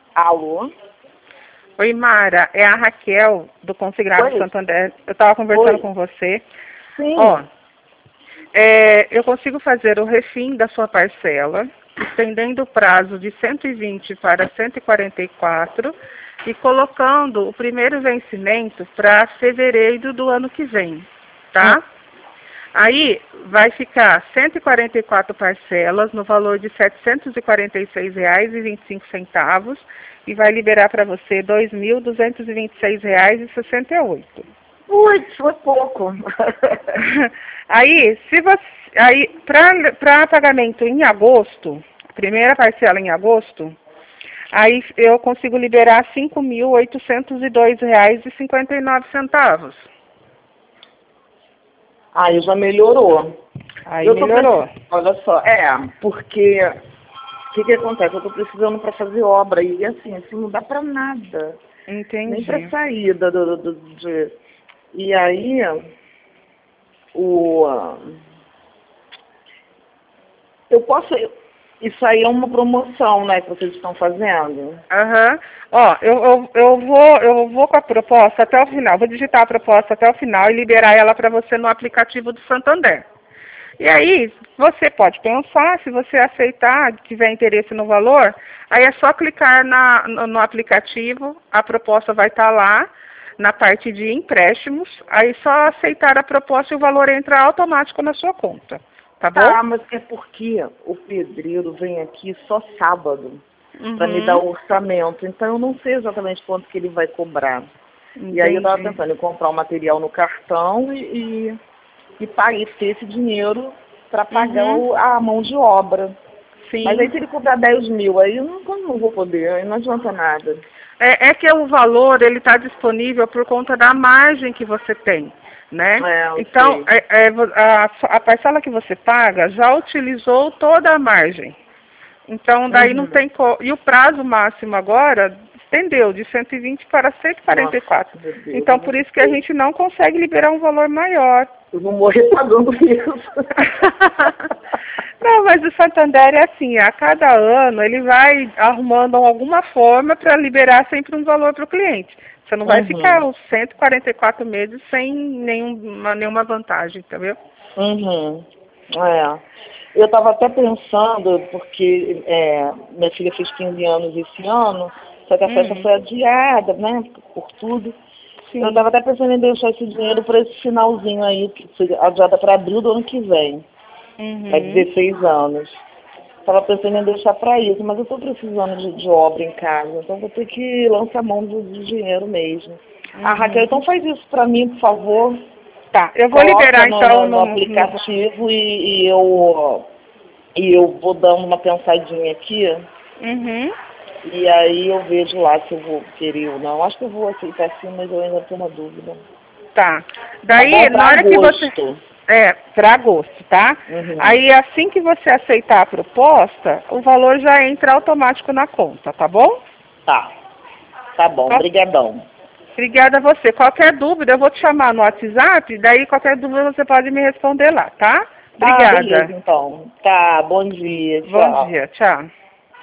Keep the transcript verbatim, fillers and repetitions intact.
Alô? Oi, Mara, é a Raquel do Consignado Oi. Santander. Eu estava conversando Oi. com você. Sim. Ó, é, eu consigo fazer o refim da sua parcela, estendendo o prazo de cento e vinte para cento e quarenta e quatro e colocando o primeiro vencimento para fevereiro do ano que vem, tá? Hum. Aí vai ficar cento e quarenta e quatro parcelas no valor de setecentos e quarenta e seis reais e vinte e cinco centavos e vai liberar para você dois mil duzentos e vinte e seis reais e sessenta e oito. Putz, foi pouco. Aí, se você, aí para pagamento em agosto, primeira parcela em agosto, aí eu consigo liberar cinco mil oitocentos e dois reais e cinquenta e nove centavos. Aí já melhorou. Aí eu tô melhorou. precis- Olha só, é, porque o que que acontece? Eu tô precisando para fazer obra e assim, assim não dá para nada. Nem para Entendi. sair do, do, do- de... E aí, o... Eu posso... Isso aí é uma promoção, né, que vocês estão fazendo. Aham. Ó, eu, eu, eu, vou, eu vou com a proposta até o final, vou digitar a proposta até o final e liberar ela para você no aplicativo do Santander. E aí, você pode pensar, se você aceitar, tiver interesse no valor, aí é só clicar na, no, no aplicativo, a proposta vai estar lá, na parte de empréstimos, aí só aceitar a proposta e o valor entra automático na sua conta, tá bom? Tá, mas é porque o pedreiro vem aqui só sábado para me dar Uhum. o orçamento. Então eu não sei exatamente quanto que ele vai cobrar. E aí eu estava Entendi. pensando em comprar o material no cartão e, e, e pagar, ter esse dinheiro para pagar Uhum. o- a mão de obra. Mas aí Sim. se ele cobrar dez mil, aí eu não, eu não vou poder, aí não adianta nada. É, é que o valor ele está disponível por conta da margem que você tem, né? É, eu Então, sei. é, é, vo- a, a parcela que você paga já utilizou toda a margem. Então, daí não Uhum. tem... Co e o prazo máximo agora estendeu de cento e vinte para cento e quarenta e Nossa, quatro. meu Deus, Então, eu por vou, isso que a gente não consegue liberar um valor maior. eu vou morrer pagando isso. Não, mas o Santander é assim, a cada ano ele vai arrumando alguma forma para liberar sempre um valor para o cliente. Você não vai ficar Uhum. os cento e quarenta e quatro meses sem nenhuma, nenhuma vantagem, entendeu? Uhum. É. Eu estava até pensando, porque é, minha filha fez quinze anos esse ano, só que a festa Hum, foi adiada, né, por tudo. Eu sim. estava até pensando em deixar esse dinheiro para esse finalzinho aí, que foi adiada para abril do ano que vem, é Uhum, dezesseis anos. Estava pensando em deixar para isso, mas eu estou precisando de, de obra em casa, então vou ter que lançar mão do, do dinheiro mesmo. Ah, Raquel, então uhum. faz isso para mim, por favor. Tá, eu vou Coloca liberar no, então no, no no, no... aplicativo e, e eu e eu vou dando uma pensadinha aqui Uhum, e aí eu vejo lá se eu vou querer ou não. Acho que eu vou aceitar sim, mas eu ainda tenho uma dúvida. tá. Tá bom? Daí, Para na hora que você... agosto. É, para agosto, tá? Uhum. Aí, assim que você aceitar a proposta, o valor já entra automático na conta, tá bom? Tá. Tá bom. Qual- Brigadão. Obrigada a você. Qualquer dúvida, eu vou te chamar no WhatsApp, daí qualquer dúvida você pode me responder lá, tá? Ah, beleza Obrigada. então. Tá. Bom dia. Bom Tchau. dia. Tchau.